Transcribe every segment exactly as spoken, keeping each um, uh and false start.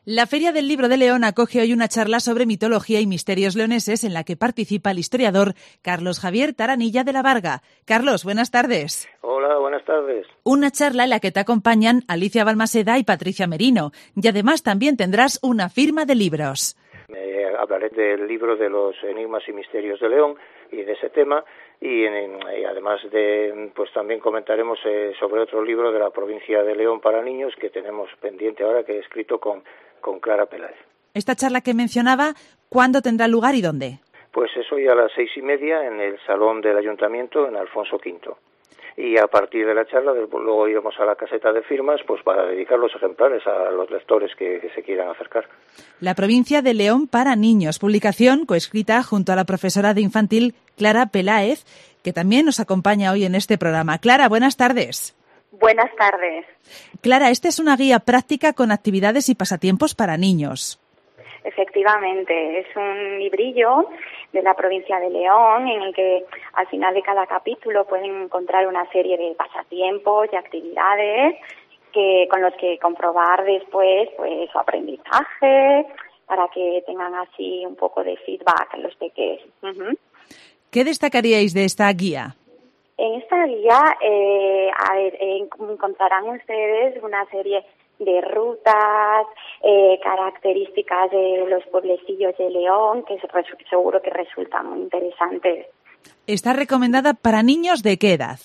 La Feria del Libro de León acoge hoy una charla sobre mitología y misterios leoneses en la que participa el historiador Carlos Javier Taranilla de la Varga. Carlos, buenas tardes. Hola, buenas tardes. Una charla en la que te acompañan Alicia Balmaseda y Patricia Merino. Y además también tendrás una firma de libros. Me hablaré del libro de los enigmas y misterios de León y de ese tema. Y, en, y además de, pues también comentaremos eh, sobre otro libro de la provincia de León para niños que tenemos pendiente ahora, que he escrito con, con Clara Peláez. Esta charla que mencionaba, ¿cuándo tendrá lugar y dónde? Pues es hoy a las seis y media en el Salón del Ayuntamiento en Alfonso quinto. Y a partir de la charla, luego iremos a la caseta de firmas pues para dedicar los ejemplares a los lectores que, que se quieran acercar. La provincia de León para niños, publicación coescrita junto a la profesora de infantil Clara Peláez, que también nos acompaña hoy en este programa. Clara, buenas tardes. Buenas tardes. Clara, esta es una guía práctica con actividades y pasatiempos para niños. Efectivamente, es un librillo de la provincia de León en el que al final de cada capítulo pueden encontrar una serie de pasatiempos y actividades que con los que comprobar después pues su aprendizaje para que tengan así un poco de feedback los pequeños. Uh-huh. ¿Qué destacaríais de esta guía? En esta guía eh, a ver, eh, encontrarán ustedes una serie de rutas, eh, características de los pueblecillos de León, que seguro que resultan muy interesantes. ¿Está recomendada para niños de qué edad?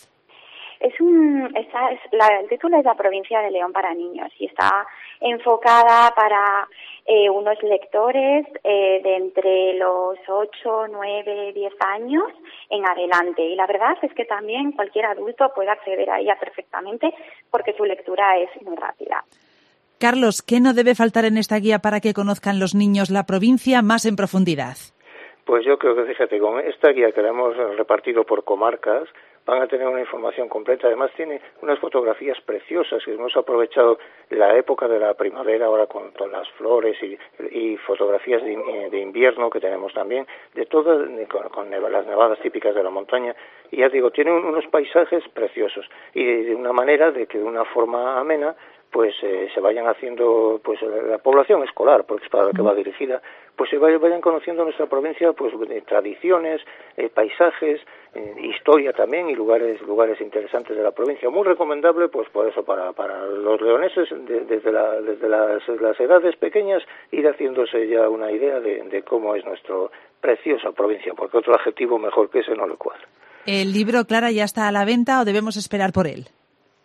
Es un, esa es la, el título es La provincia de León para niños y está enfocada para eh, unos lectores eh, de entre los ocho, nueve, diez años en adelante. Y la verdad es que también cualquier adulto puede acceder a ella perfectamente porque su lectura es muy rápida. Carlos, ¿qué no debe faltar en esta guía para que conozcan los niños la provincia más en profundidad? Pues yo creo que, fíjate, con esta guía que la hemos repartido por comarcas, van a tener una información completa. Además tiene unas fotografías preciosas, que hemos aprovechado la época de la primavera ahora con todas las flores y, y fotografías de, de invierno que tenemos también, de todas, con, con las nevadas típicas de la montaña. Y ya digo, tiene unos paisajes preciosos y de, de una manera de que de una forma amena pues eh, se vayan haciendo, pues la población escolar, porque es para la que va dirigida, pues se vayan, vayan conociendo nuestra provincia, pues de tradiciones, eh, paisajes, eh, historia también y lugares lugares interesantes de la provincia. Muy recomendable, pues por eso, para para los leoneses, de, desde, la, desde las, las edades pequeñas, ir haciéndose ya una idea de, de cómo es nuestra preciosa provincia, porque otro adjetivo mejor que ese no le cuadra. ¿El libro, Clara, ya está a la venta o debemos esperar por él?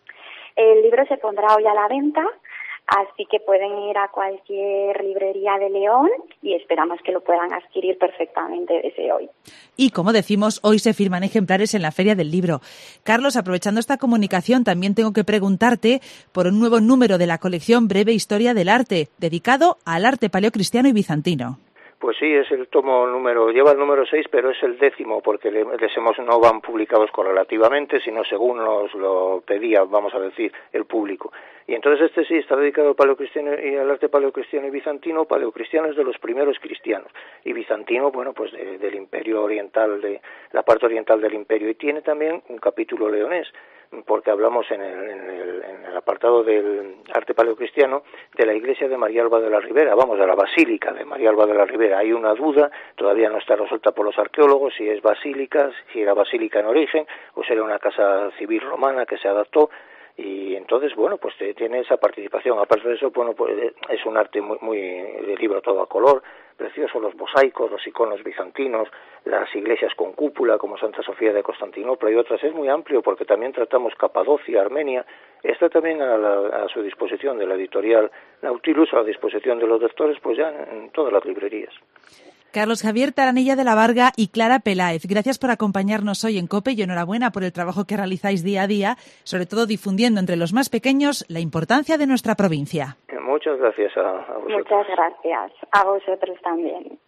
El libro se pondrá hoy a la venta, así que pueden ir a cualquier librería de León y esperamos que lo puedan adquirir perfectamente desde hoy. Y como decimos, hoy se firman ejemplares en la Feria del Libro. Carlos, aprovechando esta comunicación, también tengo que preguntarte por un nuevo número de la colección Breve Historia del Arte, dedicado al arte paleocristiano y bizantino. Pues sí, es el tomo número, lleva el número seis, pero es el décimo, porque les hemos, no van publicados correlativamente, sino según nos lo pedía, vamos a decir, el público. Y entonces este sí está dedicado al paleocristiano y al arte paleocristiano y bizantino. Paleocristiano es de los primeros cristianos, y bizantino, bueno, pues de, del imperio oriental, de la parte oriental del imperio. Y tiene también un capítulo leonés, porque hablamos en el, en el, en el apartado del arte paleocristiano de la iglesia de María Alba de la Ribera, vamos, de la basílica de María Alba de la Ribera. Hay una duda, todavía no está resuelta por los arqueólogos, si es basílica, si era basílica en origen, o si era una casa civil romana que se adaptó. Y entonces, bueno, pues tiene esa participación. Aparte de eso, bueno, pues es un arte muy, muy de libro todo a color, precioso, los mosaicos, los iconos bizantinos, las iglesias con cúpula como Santa Sofía de Constantinopla y otras. Es muy amplio porque también tratamos Capadocia, Armenia. Está también a, la, a su disposición de la editorial Nautilus, a la disposición de los lectores, pues ya en todas las librerías. Carlos Javier Taranilla de la Varga y Clara Peláez, gracias por acompañarnos hoy en COPE y enhorabuena por el trabajo que realizáis día a día, sobre todo difundiendo entre los más pequeños la importancia de nuestra provincia. Muchas gracias a, a vosotros. Muchas gracias. A vosotros también.